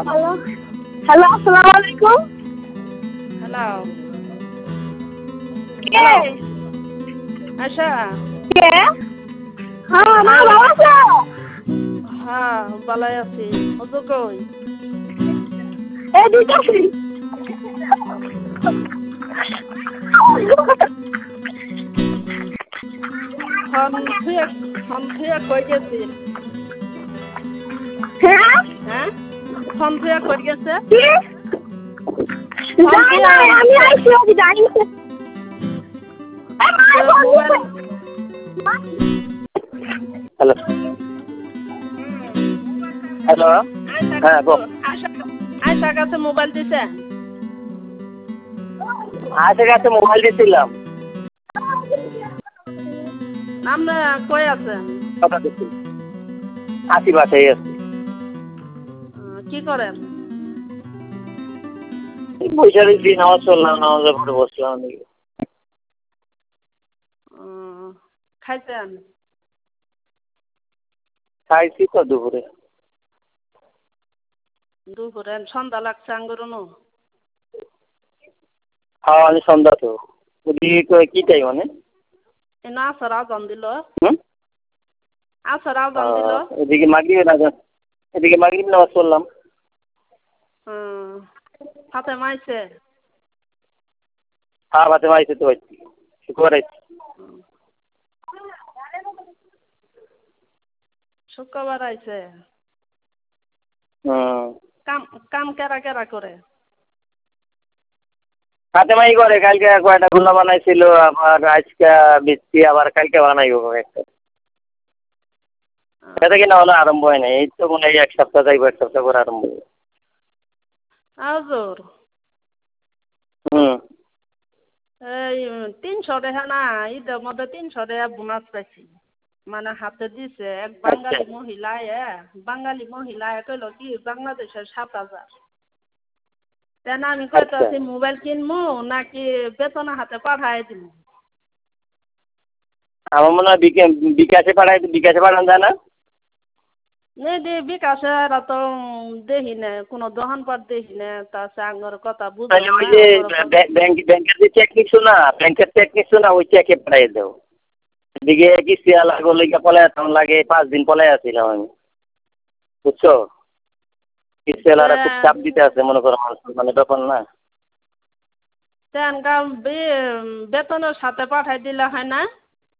Hello hello, আসসালামু আলাইকুম। Hello কে? হ্যালো আশা কে? হ্যাঁ, মা ভালো আছো? হ্যাঁ ভালো আছি হুজুর কই এদিকে আসি। ফোন থুয়ে কই গেছিল হ্যাঁ? হ্যাঁ ফোন থুয়ে কই গেছে কি? ফোন যাই থুয়ে নাই, আমি আইছি, আমি যাই না। এ মা, ফোন মোবাইল দিছে। হ্যালো হ্যালো হ্যাঁ গো আয়সার কাছে মোবাইল দিছে আশের কাছে মোবাইল দিয়েছিলাম আপনি কই আছেন কথা দিচ্ছি আশি বাসায় আছে কি করেন পয়সা দিচ্ছি নামাজ চললাম নামাজের পরে বসলাম নাকি খাইছেন খাইছি তো দুপুরে দুপুরে সন্ধ্যা লাগছে আঙ্গুরনো হ্যাঁ আমি সন্ধ্যা তো ওদিকে কি চাই মানে এনে আসর আজান দিল হুম আসর আজান দিল এদিকে মাগরিব নামাজ পড়লাম হাতে মাইছে হ্যাঁ বাতে মাইছে তো শুক্রবার আইছি শুক্রবার আইছে হুম কাম কাম কেরা কেরা করে হাতে মাই করে কালকে কয়টা গুলা বানাইছিল আবার আজকে বেশি আবার কালকে বানাইব একটা এটা কিনা হলো আরম্ভ হয় না এই তো মনে হয় এক সপ্তাহ যাইব এক সপ্তাহ করে আরম্ভ হবে আজর হুম এই 300 টাকা না ঈদের মধ্যে 300 টাকা বোনাস পাইছি মানে হাতে দিছে এক বাঙালি মহিলা কইল কি বাংলাদেশের 7,000 তেন আমি কইতাছি মোবাইল কিনবো নাকি বেতন হাতে পাঠাই দিব আমার মনে হয় বিকাশে পাঠান যায় না বিকাশে তো দেখি না কোনো দোকানপাট দেখি না তাছে আঙ্গর কথা তাহলে বুঝলাম ওই না যে ব্যাংকের যে চেক নিচ্ছ না ওই চেকে পাঠিয়ে দেও এদিকে কিস্তি লাগো লেগে পলায় তখন লাগে 5 দিন পলায় আসছিলাম আমি বুঝছো কিস্তি আলারা খুব চাপ দিতে আছে মনে করো মানুষ মানে ব্যাপার না তেনকা বেতনের সাথে পাঠাই দিলে হয় না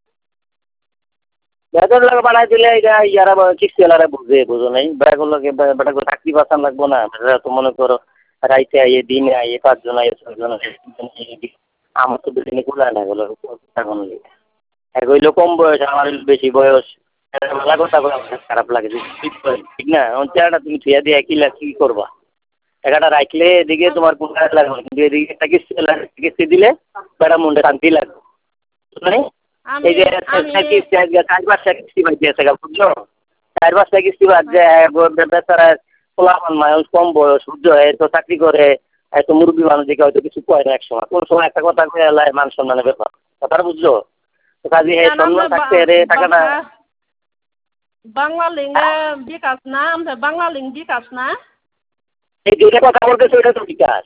বেতন লাগে পাঠাই দিলে ইয়ারা কিস্তি আলারা বুঝো নাই বেটা করে চাকরি বাঁচান লাগবো না বেটা তো মনে করো রাইতে আইয়ে দিনে আইয়ে 5 জন আইয়ে 6 জন আইয়ে আমার তো দুদিনে কুলায় না গেল এখন এক হইলো কম বয়স আমার বেশি বয়স ভালো কথা খারাপ লাগে ঠিক না চেহারাটা তুমি থুয়া দিয়ে কি করবা একটা রাখলে এদিকে তোমার কুলায় লাগবে কিন্তু এদিকে একটা কিস্তি দিলে বেটা মনটা শান্তি লাগবে মানে এই যে 4-5টা কিস্তি বাদ দিয়েছে বুঝলো 4-5টা কিস্তি বাদ যায় বেচারা পোলাপান মানুষ কম বয়স বুঝছো তো চাকরি করে এত মুরব্বী মানুষ দেখে হয়তো কিছু কয় না এক সময় কোন সময় একটা কথা কয়ে এলাই মান সম্মানের ব্যাপার কথাটা বুঝছো তো কাজে সম্মান থাকতে রে টাকাটা বাংলা লিঙ্গে বিকাশ না ওমफ्राय বাংলা লিঙ্ক বিকাশ না এই যেটা কথা বলতেছে ওটা তো বিকাশ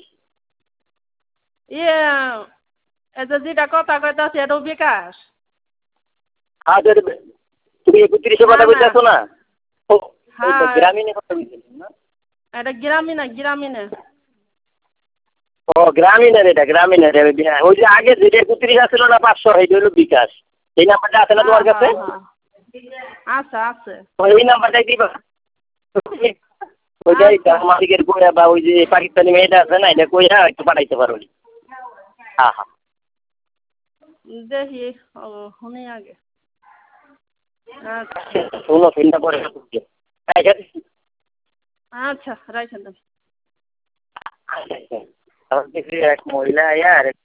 এই যে যেটা কথা কইতাছে এটা বিকাশ আর তুমি 31 কথা বলতেছো না গ্রামীণে কথা বলতেছো না এটা গ্রামীণে ও গ্রামীণের ওই যে আগে যেটা 31 আসছিল না 500 এইটা হলো বিকাশ এই নাম্বারটা আছে না তোমার কাছে আছে এই নাম্বারটাই দিবা ওইটাই মালিকের কইরা বা ওই যে পাকিস্তানি মেয়েটা আছে না এটা কইরা একটু পাঠাইতে পারো হ্যাঁ দেখি শুনি আগে শুনো চিন্তা করে আচ্ছা রাইছেন এক মহিলা আর